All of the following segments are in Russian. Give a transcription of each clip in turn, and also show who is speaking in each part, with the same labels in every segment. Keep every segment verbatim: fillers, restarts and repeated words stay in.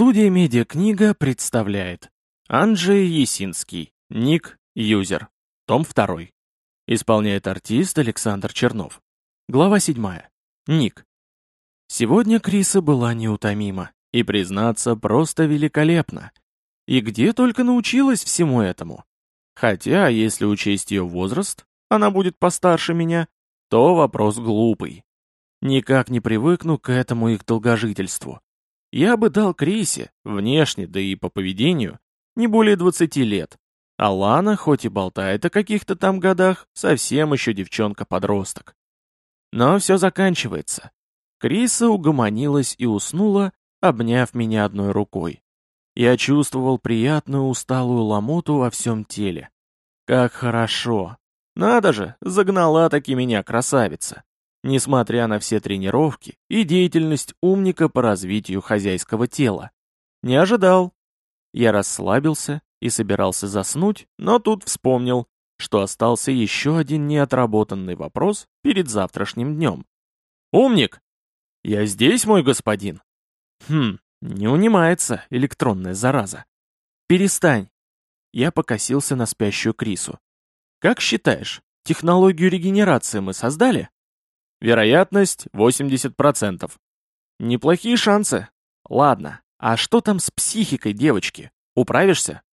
Speaker 1: Студия «Медиакнига» представляет Анджей Ясинский, ник Юзер, том два. Исполняет артист Александр Чернов. Глава седьмая. Ник. Сегодня Криса была неутомима, и, признаться, просто великолепна. И где только научилась всему этому. Хотя, если учесть ее возраст, она будет постарше меня, то вопрос глупый. Никак не привыкну к этому их долгожительству. Я бы дал Крисе, внешне, да и по поведению, не более двадцати лет. А Лана, хоть и болтает о каких-то там годах, совсем еще девчонка-подросток. Но все заканчивается. Криса угомонилась и уснула, обняв меня одной рукой. Я чувствовал приятную усталую ломоту во всем теле. Как хорошо. Надо же, загнала-таки меня красавица. Несмотря на все тренировки и деятельность умника по развитию хозяйского тела. Не ожидал. Я расслабился и собирался заснуть, но тут вспомнил, что остался еще один неотработанный вопрос перед завтрашним днем. «Умник! Я здесь, мой господин!» «Хм, не унимается электронная зараза. Перестань!» Я покосился на спящую Крису. «Как считаешь, технологию регенерации мы создали?» Вероятность восемьдесят процентов. Неплохие шансы. Ладно, а что там с психикой девочки? Управишься?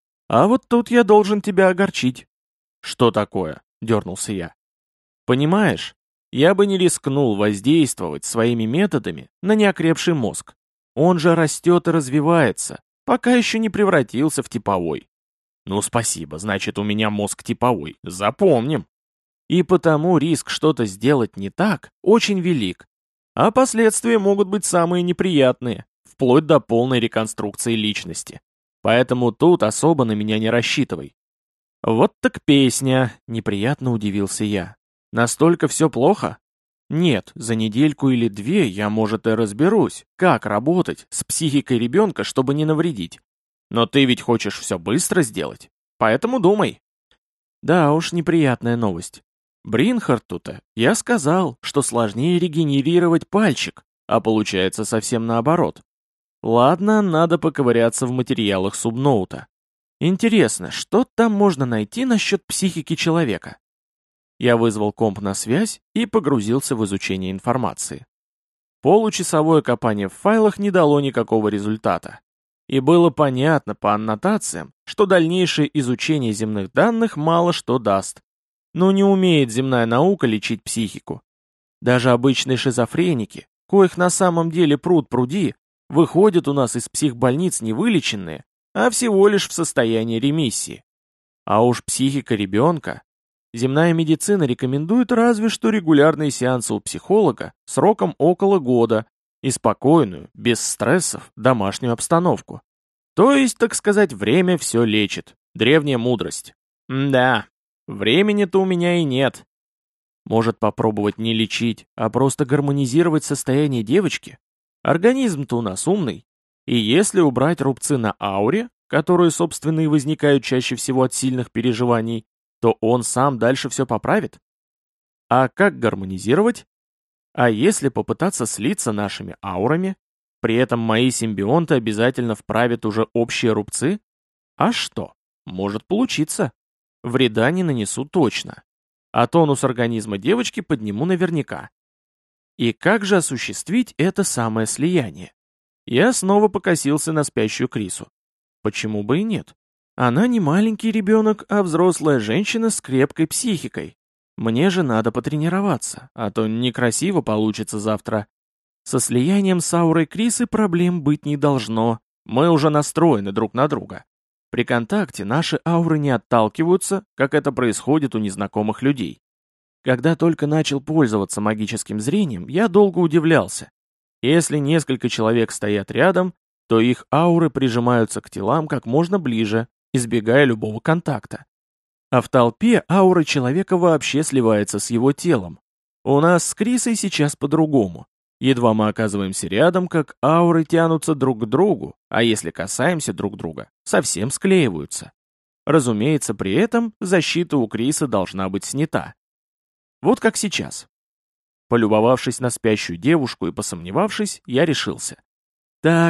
Speaker 1: А вот тут я должен тебя огорчить. Что такое? Дернулся я. Понимаешь, я бы не рискнул воздействовать своими методами на неокрепший мозг. Он же растет и развивается, пока еще не превратился в типовой. Ну спасибо, значит у меня мозг типовой. Запомним. И потому риск что-то сделать не так очень велик. А последствия могут быть самые неприятные, вплоть до полной реконструкции личности. Поэтому тут особо на меня не рассчитывай. Вот так песня, неприятно удивился я. Настолько все плохо? Нет, за недельку или две я, может, и разберусь, как работать с психикой ребенка, чтобы не навредить. Но ты ведь хочешь все быстро сделать, поэтому думай. Да уж, неприятная новость. Бринхарту-то я сказал, что сложнее регенерировать пальчик, а получается совсем наоборот. Ладно, надо поковыряться в материалах субноута. Интересно, что там можно найти насчет психики человека? Я вызвал комп на связь и погрузился в изучение информации. Получасовое копание в файлах не дало никакого результата. И было понятно по аннотациям, что дальнейшее изучение земных данных мало что даст. Но не умеет земная наука лечить психику. Даже обычные шизофреники, коих на самом деле пруд-пруди, выходят у нас из психбольниц не вылеченные, а всего лишь в состоянии ремиссии. А уж психика ребенка. Земная медицина рекомендует разве что регулярные сеансы у психолога сроком около года и спокойную, без стрессов, домашнюю обстановку. То есть, так сказать, время все лечит. Древняя мудрость. М-да. Времени-то у меня и нет. Может попробовать не лечить, а просто гармонизировать состояние девочки? Организм-то у нас умный. И если убрать рубцы на ауре, которые, собственно, и возникают чаще всего от сильных переживаний, то он сам дальше все поправит. А как гармонизировать? А если попытаться слиться нашими аурами, при этом мои симбионты обязательно вправят уже общие рубцы? А что? Может получиться. Вреда не нанесу точно. А тонус организма девочки подниму наверняка. И как же осуществить это самое слияние? Я снова покосился на спящую Крису. Почему бы и нет? Она не маленький ребенок, а взрослая женщина с крепкой психикой. Мне же надо потренироваться, а то некрасиво получится завтра. Со слиянием с аурой Крисы проблем быть не должно. Мы уже настроены друг на друга. При контакте наши ауры не отталкиваются, как это происходит у незнакомых людей. Когда только начал пользоваться магическим зрением, я долго удивлялся. Если несколько человек стоят рядом, то их ауры прижимаются к телам как можно ближе, избегая любого контакта. А в толпе аура человека вообще сливается с его телом. У нас с Крисой сейчас по-другому. Едва мы оказываемся рядом, как ауры тянутся друг к другу, а если касаемся друг друга, совсем склеиваются. Разумеется, при этом защита у Криса должна быть снята. Вот как сейчас. Полюбовавшись на спящую девушку и посомневавшись, я решился. Так,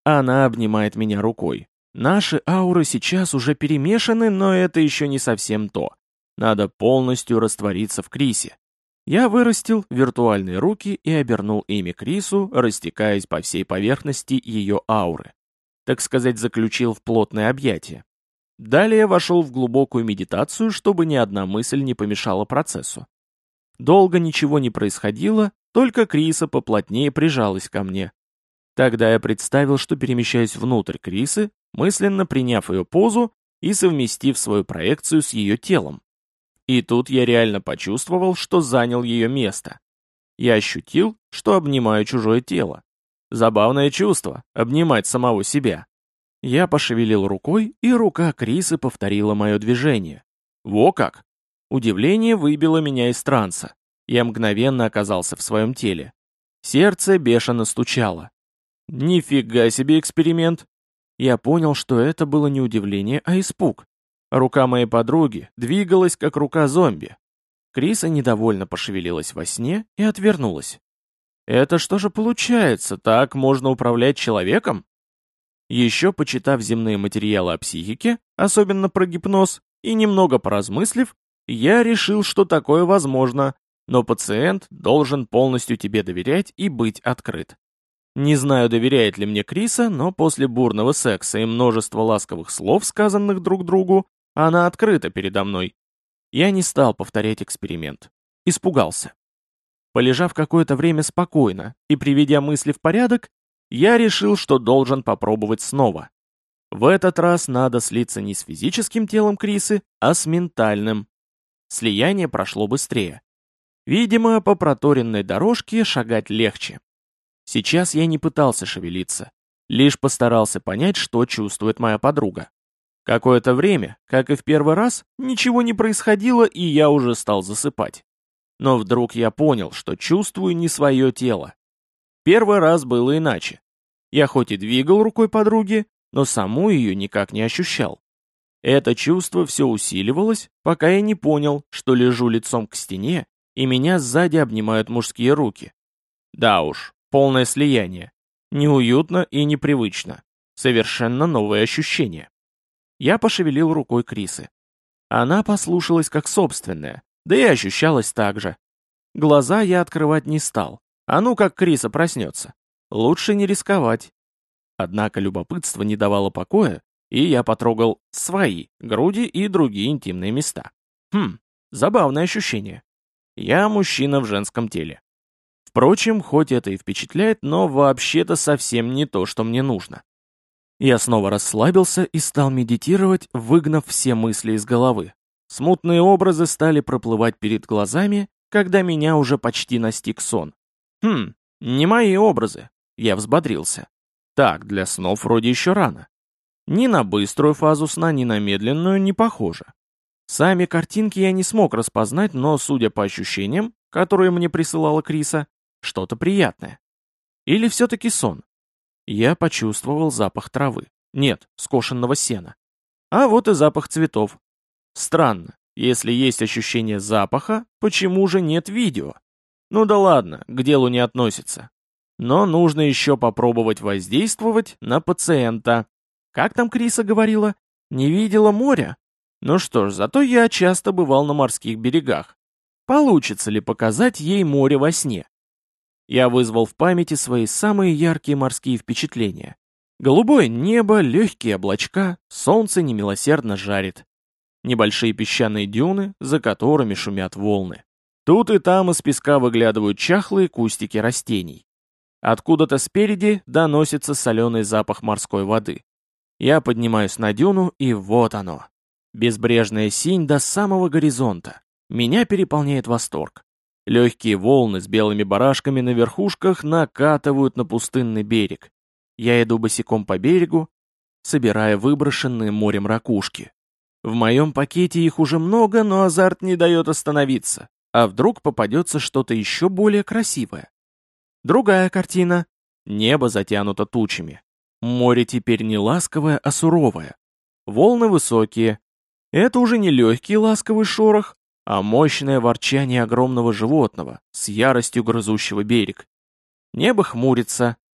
Speaker 1: Она обнимает меня рукой. Наши ауры сейчас уже перемешаны, но это еще не совсем то. Надо полностью раствориться в Крисе. Я вырастил виртуальные руки и обернул ими Крису, растекаясь по всей поверхности ее ауры. Так сказать, заключил в плотное объятие. Далее вошел в глубокую медитацию, чтобы ни одна мысль не помешала процессу. Долго ничего не происходило, только Криса поплотнее прижалась ко мне. Тогда я представил, что перемещаюсь внутрь Крисы, мысленно приняв ее позу и совместив свою проекцию с ее телом. И тут я реально почувствовал, что занял ее место. Я ощутил, что обнимаю чужое тело. Забавное чувство — обнимать самого себя. Я пошевелил рукой, и рука Крисы повторила мое движение. Во как! Удивление выбило меня из транса. Я мгновенно оказался в своем теле. Сердце бешено стучало. Нифига себе эксперимент! Я понял, что это было не удивление, а испуг. Рука моей подруги двигалась, как рука зомби. Криса недовольно пошевелилась во сне и отвернулась. Это что же получается, так можно управлять человеком? Еще почитав земные материалы о психике, особенно про гипноз, и немного поразмыслив, я решил, что такое возможно, но пациент должен полностью тебе доверять и быть открыт. Не знаю, доверяет ли мне Криса, но после бурного секса и множества ласковых слов, сказанных друг другу, она открыта передо мной. Я не стал повторять эксперимент. Испугался. Полежав какое-то время спокойно и приведя мысли в порядок, я решил, что должен попробовать снова. В этот раз надо слиться не с физическим телом Крисы, а с ментальным. Слияние прошло быстрее. Видимо, по проторенной дорожке шагать легче. Сейчас я не пытался шевелиться, лишь постарался понять, что чувствует моя подруга. Какое-то время, как и в первый раз, ничего не происходило, и я уже стал засыпать. Но вдруг я понял, что чувствую не свое тело. Первый раз было иначе. Я хоть и двигал рукой подруги, но саму ее никак не ощущал. Это чувство все усиливалось, пока я не понял, что лежу лицом к стене, и меня сзади обнимают мужские руки. Да уж, полное слияние. Неуютно и непривычно. Совершенно новые ощущения. Я пошевелил рукой Крисы. Она послушалась как собственная, да и ощущалась так же. Глаза я открывать не стал. А ну как Криса проснется. Лучше не рисковать. Однако любопытство не давало покоя, и я потрогал свои груди и другие интимные места. Хм, забавное ощущение. Я мужчина в женском теле. Впрочем, хоть это и впечатляет, но вообще-то совсем не то, что мне нужно. Я снова расслабился и стал медитировать, выгнав все мысли из головы. Смутные образы стали проплывать перед глазами, когда меня уже почти настиг сон. Хм, не мои образы. Я взбодрился. Так, для снов вроде еще рано. Ни на быструю фазу сна, ни на медленную не похоже. Сами картинки я не смог распознать, но, судя по ощущениям, которые мне присылала Криса, что-то приятное. Или все-таки сон? Я почувствовал запах травы. Нет, скошенного сена. А вот и запах цветов. Странно, если есть ощущение запаха, почему же нет видео? Ну да ладно, к делу не относится. Но нужно еще попробовать воздействовать на пациента. Как там Криса говорила? Не видела моря? Ну что ж, зато я часто бывал на морских берегах. Получится ли показать ей море во сне? Я вызвал в памяти свои самые яркие морские впечатления. Голубое небо, легкие облачка, солнце немилосердно жарит. Небольшие песчаные дюны, за которыми шумят волны. Тут и там из песка выглядывают чахлые кустики растений. Откуда-то спереди доносится соленый запах морской воды. Я поднимаюсь на дюну, и вот оно. Безбрежная синь до самого горизонта. Меня переполняет восторг. Легкие волны с белыми барашками на верхушках накатывают на пустынный берег. Я иду босиком по берегу, собирая выброшенные морем ракушки. В моем пакете их уже много, но азарт не дает остановиться. А вдруг попадется что-то еще более красивое? Другая картина. Небо затянуто тучами. Море теперь не ласковое, а суровое. Волны высокие. Это уже не легкий ласковый шорох, а мощное ворчание огромного животного с яростью грызущего берег. Небо хмурится,